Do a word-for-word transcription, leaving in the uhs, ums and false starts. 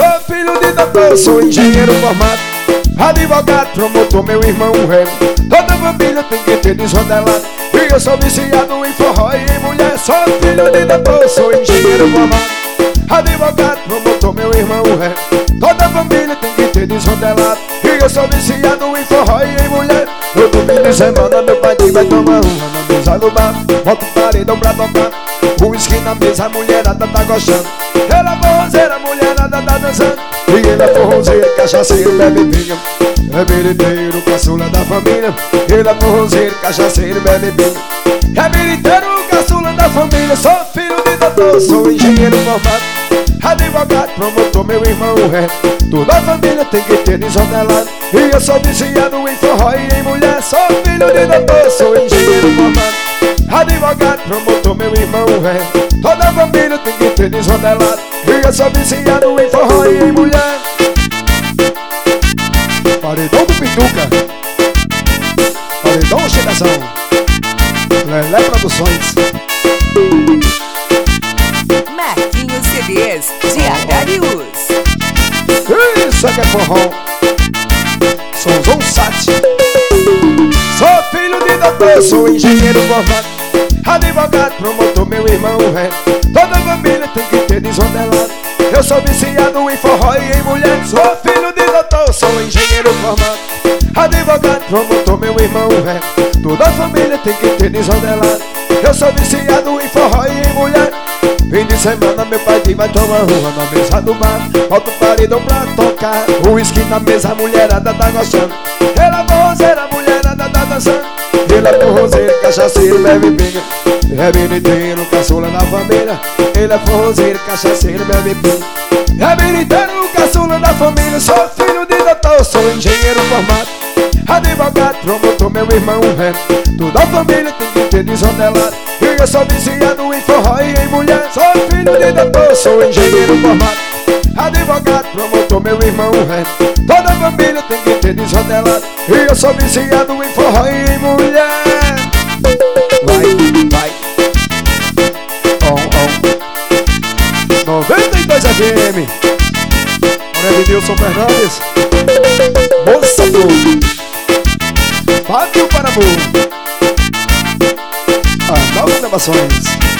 Sou filho de doutor, sou engenheiro formado, advogado, promotor, meu irmão rei. Toda família tem que ter desrodelado, e eu sou viciado em forró e em mulher. Sou filho de doutor, sou engenheiro formado, advogado, promotor, meu irmão rei. Toda família tem que ter desrodelado, e eu sou viciado em forró e em mulher. Todo fim de semana meu pai vai tomar uma na mesa do bar, bota o paredão pra tocar, o uísque na mesa, a mulherada tá gostando. Ela é forrozeira, a mulherada tá dançando, e ele é forrozeiro, cachaceiro, bebe vinho, é biriteiro, caçula da família. Ele é forrozeiro, cachaceiro, bebe vinho, é biriteiro, caçula da família. Sou filho de doutor, sou engenheiro formado, advogado, promotor, meu irmão é. Toda a família tem que ter desrodelado, e eu sou viciado em forró e em mulher. Sou filho de doutor, sou engenheiro formado, advogado, promotor, meu irmão é. Toda a família tem que ter desrodelado, e eu sou viciado em forró e em mulher. Paredão do Pituca, paredão chegação, Lelé Produções, Marquinhos C Ds de Agariús. Isso é que é forró. Sou um Sat. Sou filho de doutor, sou engenheiro formado, advogado, promotor, meu irmão é. Toda família tem que ter desrodelado, eu sou viciado em forró e em mulher. Sou filho de doutor, sou engenheiro formado, advogado, promotor, meu irmão é. Toda família tem que ter desrodelado, eu sou viciado em forró e em mulher. Fim de semana meu pai vai tomar uma na mesa do bar, bota o paredão pra tocar, o uísque na mesa, a mulherada tá gostando. Ela é forrozeira, a mulherada tá dançando, ele é forrozeiro, cachaceiro, bebe vinho, é biriteiro, caçula da família. Ele é forrozeiro, cachaceiro, bebe vinho, é biriteiro, caçula da família. Sou filho de doutor, sou engenheiro formado, advogado, promotor, meu irmão é. Toda a família tem que ter desrodelado, e eu sou viciado em forró e em mulher. Sou filho de doutor, sou engenheiro formado, advogado, promotor, meu irmão é. Toda a família tem que ter desrodelado, e eu sou viciado em forró e em mulher. Vai, vai, on, on, noventa e dois F M, Aurélio Nilson Fernandes, Moça do Fábio Parabu, a Nova Gravações.